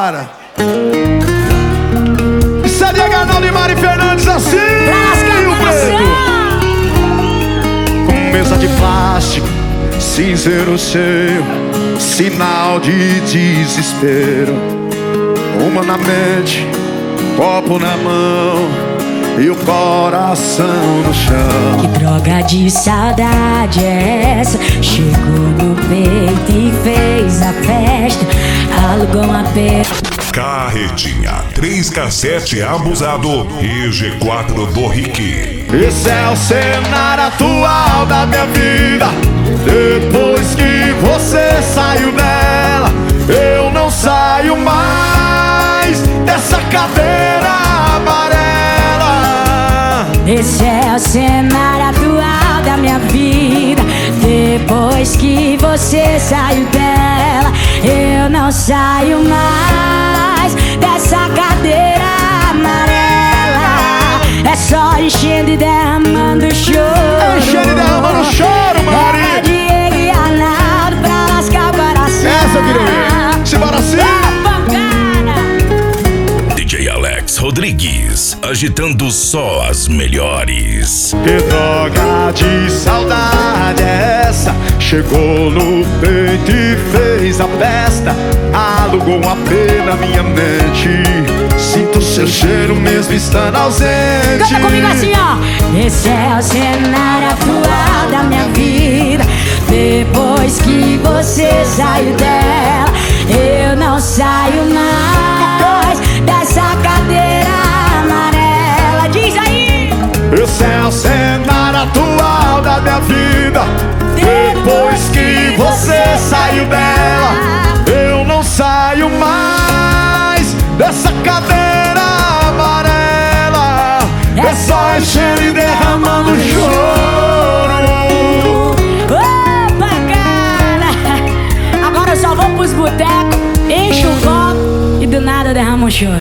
cara. Isso é Diego Arnaldo e Mari Fernandes assim, o preto. Com mesa de plástico, cinzeiro cheio, sinal de desespero. Uma na mente, copo na mão e o coração no chão. Que droga de saudade é essa? Chegou no peito e fez a festa, alugou uma Carretinha 3K7 abusado e G4 do Rick. Esse é o cenário atual da minha vida. Depois que você saiu dela, eu não saio mais dessa cadeira amarela. Esse é o cenário atual da minha vida. Depois que você saiu dela, eu não saio mais dessa cadeira amarela. É só enchendo e derramando choro. Enchendo e derramando choro, Mari. É Diego e Arnaldo pra lascar o coração. Essa eu queria ver. Simbora assim. DJ Alex Rodrigues, agitando só as melhores. Que droga de saudade é essa? Chegou no peito e fez a festa, alugou um AP na minha mente. Sinto seu cheiro mesmo estando ausente. Canta comigo assim, ó. Esse é o cenário atual da minha vida. Depois que você saiu dela, eu não saio mais dessa cadeira amarela. Diz aí. Esse é o cenário atual da minha vida. Depois que você saiu dela, eu não saio mais dessa cadeira amarela. É só enchendo e derramando choro. Opa, cara! Agora eu só vou pros botecos, encho o copo e do nada derramo um choro.